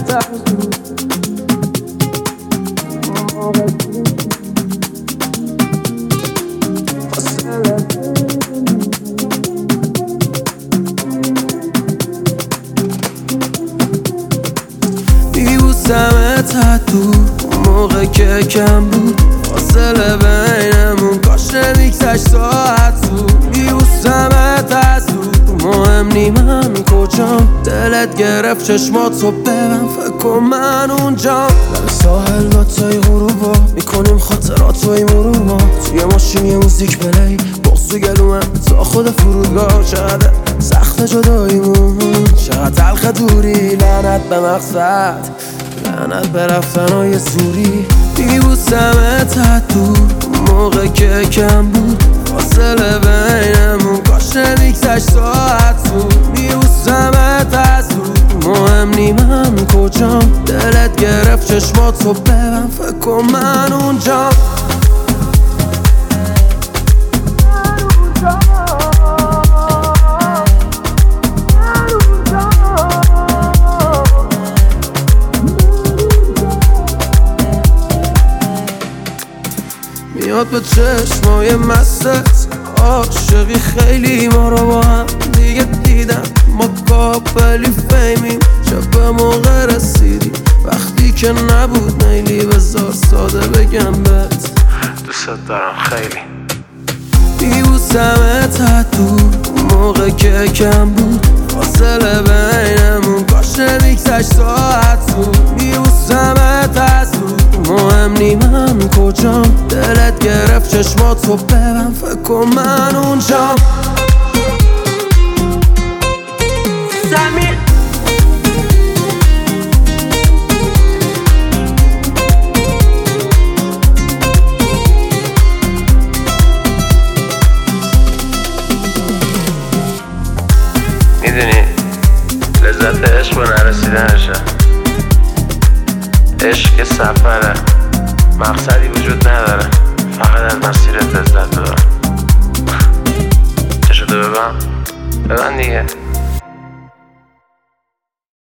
میبوسمت دور موقع که کم بود فاصله بینمون کاش نمیگذشت ساعت زود. میبوسمت دور مهم نی من کجام، دلت گرفت چشماتو ببن فکر کن من اونجام. لب ساحل ناتای غروبا میکنیم خاطرات و ای مرور، توی ماشین یه موزیک پلی بغض تو گلومه تا خود فرودگاه. چقدر سخت جداییمون، چقدر تلخ دوری، لعنت به مقصد، لعنت به رفتنهای زوری. میبوسمت دور موقع که کم بود فاصله بینمون کاش نمیگذشت ساعت زود. میبوسمت دور مهم نی من کجام، دلت گرفت چشماتو ببن فکر کن من اونجام. میاد به چشمای مستت عاشقی خیلی ما رو با هم دیگه دیدم، ما کابلی فیمیم شب به موقع رسیدی وقتی که نبود میلی. بذار ساده بگم بهت دوست دارم خیلی. میبوسمت دور موقع که کم بود فاصله بینمون کاش نمیگذشت ساعت زود. میبوسمت دور مهم نی من کجام، دلت گرفت چشماتو ببن فکر کن من اونجام. میدونی لذت عشق با نرسیدنشه، عشق سفره، مقصدی وجود نداره، فقط از مسیرت لذت ببر. چشتو ببن دیگه.